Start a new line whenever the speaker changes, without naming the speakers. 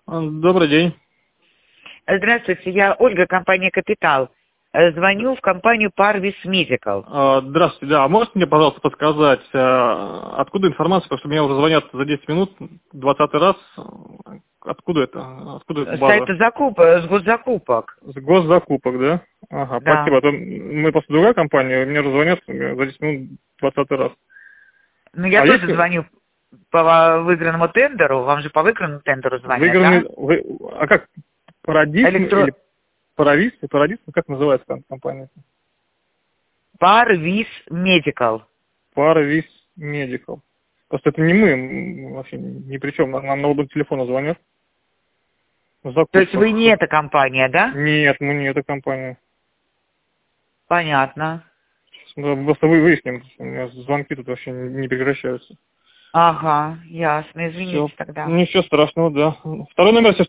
Добрый день.
Здравствуйте, я Ольга, компания «Капитал». Звоню в компанию Parvis Medical.
Здравствуйте, да. А можете мне, пожалуйста, подсказать, откуда информация, потому что меня уже звонят за 10 минут, 20-й раз. Откуда это? Откуда эта
С
база?
сайта с госзакупок.
С госзакупок, да? Ага,
Да.
спасибо. А то мы просто другая компания, мне уже звонят за 10 минут 20-й раз.
Ну, я
А
тоже
если
звоню по выигранному тендеру. Вам же по выигранному тендеру звонят,
выигранный...
да?
А как? Парадисм
Электро...
или Паравис? Парадисм? Как называется компания?
Parvis Medical.
Паравис Медикал. Просто это не мы, вообще ни при чем. Нам на оба телефона звонят.
То есть
Закупка.
вы не эта компания, да?
Нет, мы не эта компания.
Понятно.
Да, просто выясним. У меня звонки тут вообще не прекращаются.
Ага, ясно.
Все.
Извините тогда.
Ничего страшного, да. Второй номер, если